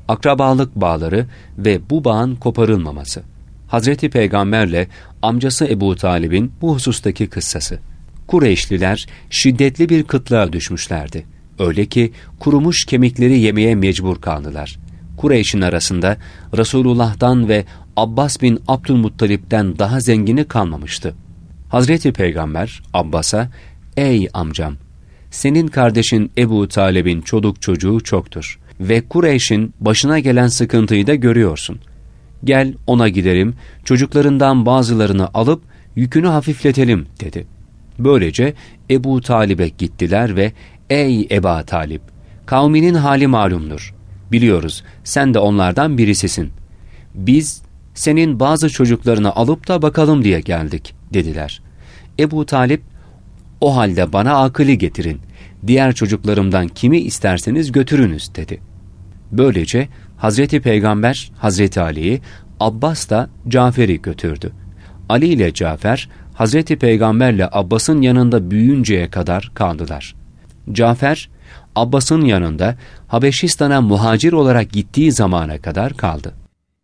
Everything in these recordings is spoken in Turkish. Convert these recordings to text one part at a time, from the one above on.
akrabalık bağları ve bu bağın koparılmaması. Hazreti Peygamberle amcası Ebu Talib'in bu husustaki kıssası. Kureyşliler şiddetli bir kıtlığa düşmüşlerdi. Öyle ki kurumuş kemikleri yemeye mecbur kaldılar. Kureyş'in arasında Resulullah'tan ve Abbas bin Abdülmuttalip'ten daha zengini kalmamıştı. Hazreti Peygamber Abbas'a, "Ey amcam, senin kardeşin Ebu Talib'in çoluk çocuğu çoktur ve Kureyş'in başına gelen sıkıntıyı da görüyorsun. Gel ona gidelim, çocuklarından bazılarını alıp yükünü hafifletelim," dedi. Böylece Ebu Talib'e gittiler ve "Ey Eba Talib, kavminin hali malumdur. Biliyoruz, sen de onlardan birisisin. Biz senin bazı çocuklarını alıp da bakalım diye geldik," dediler. Ebu Talib, "O halde bana akıllı getirin, diğer çocuklarımdan kimi isterseniz götürünüz," dedi. Böylece Hazreti Peygamber Hazreti Ali'yi, Abbas da Cafer'i götürdü. Ali ile Cafer, Hazreti Peygamberle Abbas'ın yanında büyüyünceye kadar kaldılar. Cafer, Abbas'ın yanında Habeşistan'a muhacir olarak gittiği zamana kadar kaldı.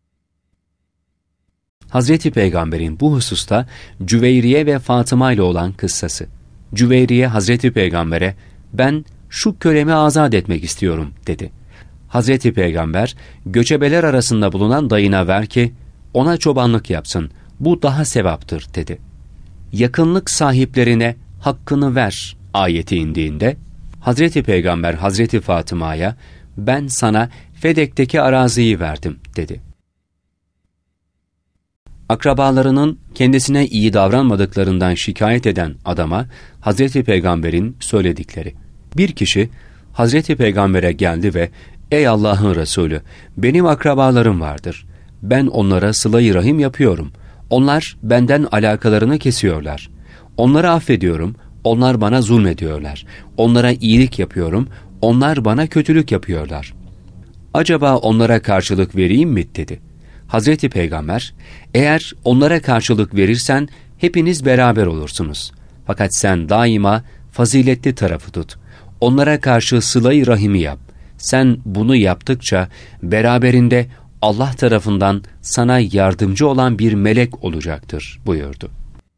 Hazreti Peygamber'in bu hususta Cüveyriye ve Fatıma ile olan kıssası. Cüveyriye Hazreti Peygamber'e, "Ben şu kölemi azat etmek istiyorum," dedi. Hazreti Peygamber, "Göçebeler arasında bulunan dayına ver ki ona çobanlık yapsın, bu daha sevaptır," dedi. Yakınlık sahiplerine hakkını ver ayeti indiğinde, Hazreti Peygamber Hazreti Fatıma'ya, "Ben sana Fedek'teki araziyi verdim," dedi. Akrabalarının kendisine iyi davranmadıklarından şikayet eden adama Hazreti Peygamber'in söyledikleri. Bir kişi Hazreti Peygamber'e geldi ve "Ey Allah'ın Resulü, benim akrabalarım vardır. Ben onlara sıla-i rahim yapıyorum. Onlar benden alakalarını kesiyorlar. Onları affediyorum, onlar bana zulmediyorlar. Onlara iyilik yapıyorum, onlar bana kötülük yapıyorlar. Acaba onlara karşılık vereyim mi?" dedi. Hazreti Peygamber, "Eğer onlara karşılık verirsen hepiniz beraber olursunuz. Fakat sen daima faziletli tarafı tut. Onlara karşı sıla-i rahimi yap. Sen bunu yaptıkça beraberinde Allah tarafından sana yardımcı olan bir melek olacaktır," buyurdu.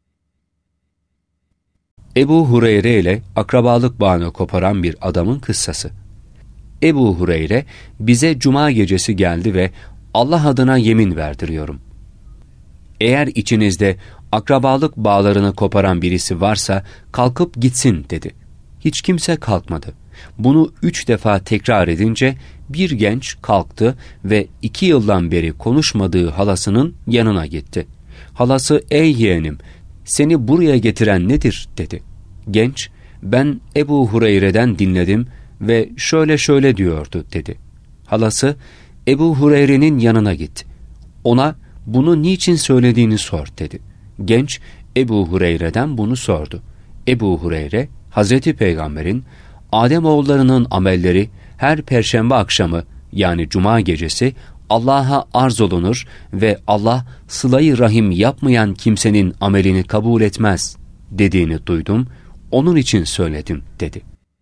Ebu Hureyre ile akrabalık bağını koparan bir adamın kıssası. Ebu Hureyre bize cuma gecesi geldi ve "Allah adına yemin verdiriyorum. Eğer içinizde akrabalık bağlarını koparan birisi varsa kalkıp gitsin," dedi. Hiç kimse kalkmadı. Bunu 3 defa tekrar edince bir genç kalktı ve 2 yıldan beri konuşmadığı halasının yanına gitti. Halası, "Ey yeğenim, seni buraya getiren nedir?" dedi. Genç, "Ben Ebu Hureyre'den dinledim ve şöyle şöyle diyordu," dedi. Halası, "Ebu Hureyre'nin yanına git. Ona bunu niçin söylediğini sor," dedi. Genç, Ebu Hureyre'den bunu sordu. Ebu Hureyre, Hazreti Peygamber'in Ademoğullarının amelleri her perşembe akşamı yani cuma gecesi Allah'a arz olunur ve Allah sıla-i rahim yapmayan kimsenin amelini kabul etmez dediğini duydum, onun için söyledim, dedi.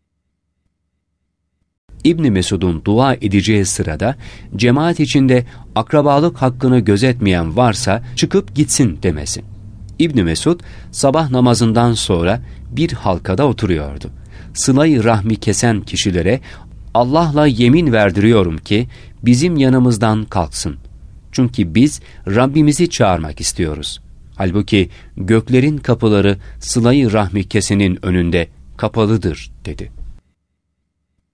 İbn Mesud'un dua edeceği sırada cemaat içinde akrabalık hakkını gözetmeyen varsa çıkıp gitsin demesi. İbn Mesud sabah namazından sonra bir halkada oturuyordu. Sıla-i rahmi kesen kişilere Allah'la yemin verdiriyorum ki bizim yanımızdan kalksın. Çünkü biz Rabbimizi çağırmak istiyoruz. Halbuki göklerin kapıları sıla-i rahmi kesenin önünde kapalıdır, dedi.